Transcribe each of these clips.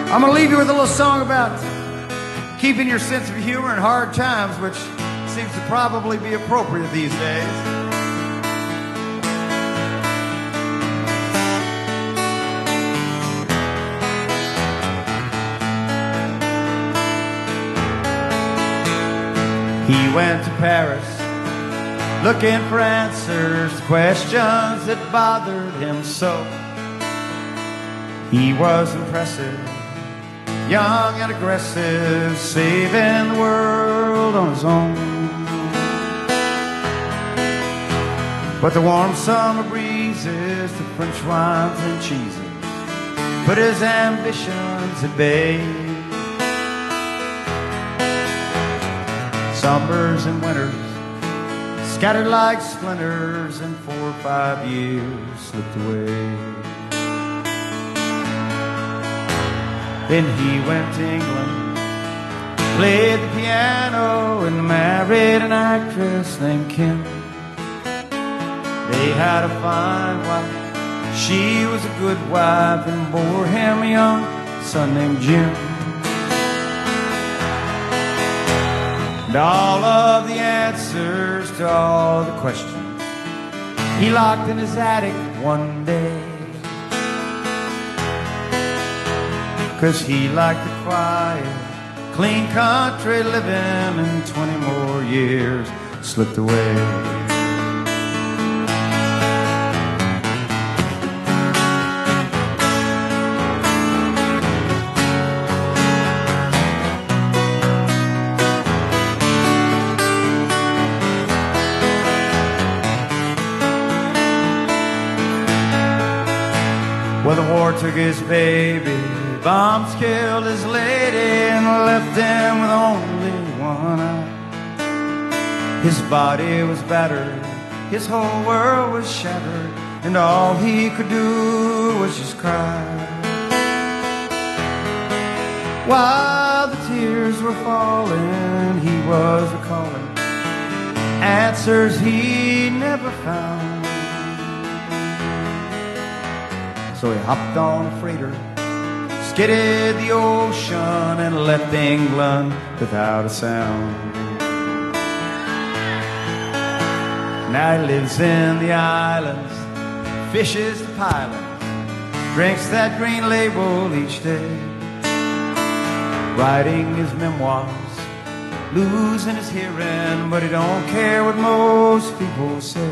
I'm going to leave you with a little song about keeping your sense of humor in hard times, which seems to probably be appropriate these days. He went to Paris looking for answers to questions that bothered him so. He was impressive, young and aggressive, saving the world on his own. But the warm summer breezes, the French wines and cheeses put his ambitions at bay. Summers and winters scattered like splinters, and 4 or 5 years slipped away. Then he went to England, played the piano, and married an actress named Kim. They had a fine wife, she was a good wife, and bore him a young son named Jim. And all of the answers to all the questions he locked in his attic one day. 'Cause he liked the quiet, clean country living, and 20 more years slipped away. Well, the war took his baby, bombs killed his lady, and left him with only one eye. His body was battered, his whole world was shattered, and all he could do was just cry. While the tears were falling, he was recalling answers he never found. So he hopped on a freighter, skidded the ocean, and left England without a sound. Now he lives in the islands, fishes the pilots, drinks that green label each day, writing his memoirs, losing his hearing, but he don't care what most people say.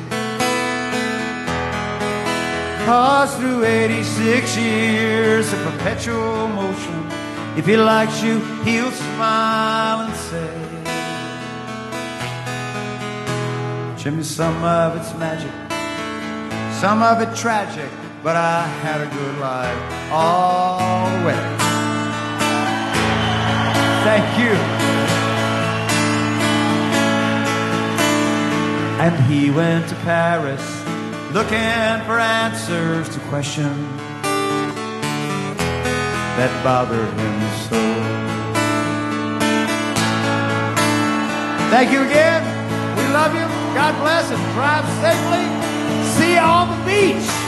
'Cause through 86 years of perpetual motion, if he likes you, he'll smile and say, Jimmy, some of it's magic, some of it tragic, but I had a good life all the way. Thank you. And he went to Paris looking for answers to questions that bothered him so. Thank you again. We love you. God bless and drive safely. See you on the beach.